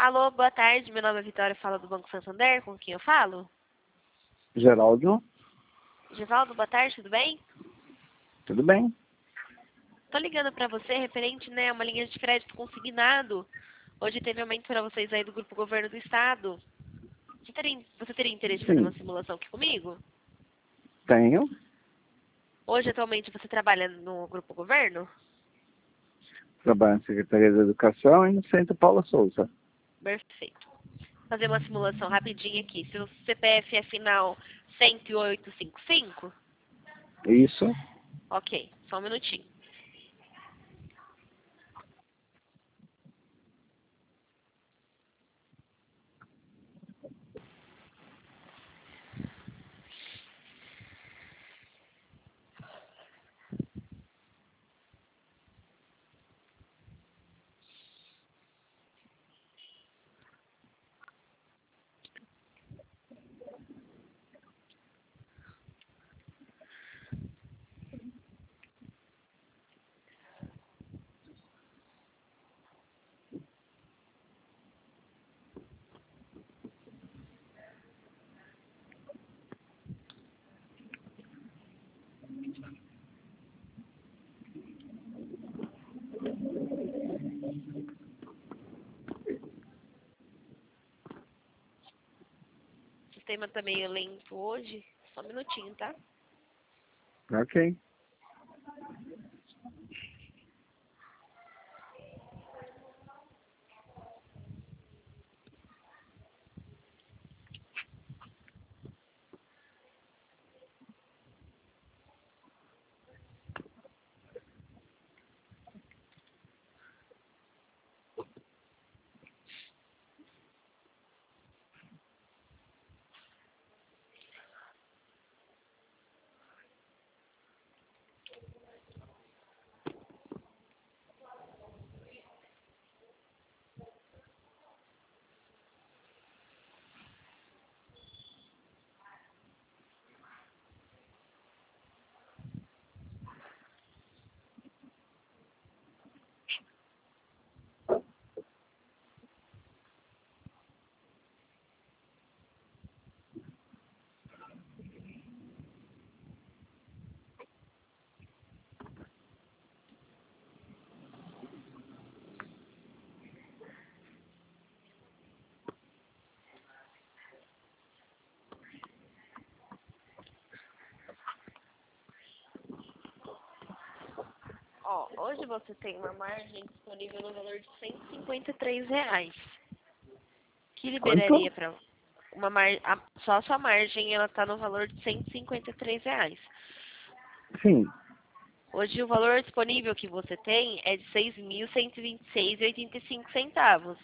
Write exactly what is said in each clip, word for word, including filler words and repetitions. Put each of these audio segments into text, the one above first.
Alô, boa tarde. Meu nome é Vitória, falo do Banco Santander. Com quem eu falo? Geraldo, Givaldo, boa tarde, tudo bem? tudo bem? Tô ligando pra você referente, né, a uma linha de crédito consignado. Hoje teve aumento para vocês aí do Grupo Governo do Estado. Você teria, você teria interesse em fazer uma Sim, simulação aqui comigo? tenho. Hoje, atualmente, você trabalha no Grupo Governo? Trabalho na Secretaria da Educação e no Centro Paula Souza. Perfeito. Vou fazer uma simulação rapidinha aqui. Seu C P F é final cento e oito cinquenta e cinco? Isso. Ok, só um minutinho. O sistema tá meio lento hoje. Só um minutinho, tá? Ok. Ó, hoje você tem uma margem disponível no valor de cento e cinquenta e três reais. Que liberaria Quanto? para uma mar... a... só a sua margem, ela tá no valor de cento e cinquenta e três reais. Sim. Hoje o valor disponível que você tem é de seis mil cento e vinte e seis reais e oitenta e cinco centavos.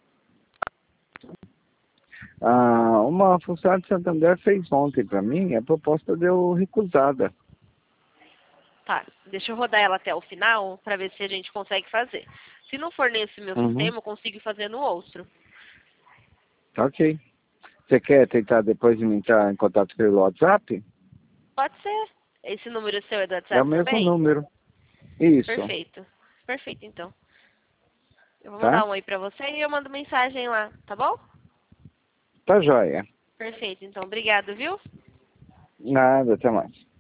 Ah, uma funcionária de Santander fez ontem para mim, a proposta deu recusada. Tá, deixa eu rodar ela até o final para ver se a gente consegue fazer. Se não for nesse meu Uhum. sistema, eu consigo fazer no outro. Tá ok. Você quer tentar depois de me entrar em contato pelo WhatsApp? Pode ser. Esse número seu é do É o WhatsApp mesmo também? número. Isso. Perfeito. Perfeito, então. Eu vou mandar Tá? um oi pra você e eu mando mensagem lá, tá bom? Tá joia. Perfeito, então. Obrigado, viu? Nada, até mais.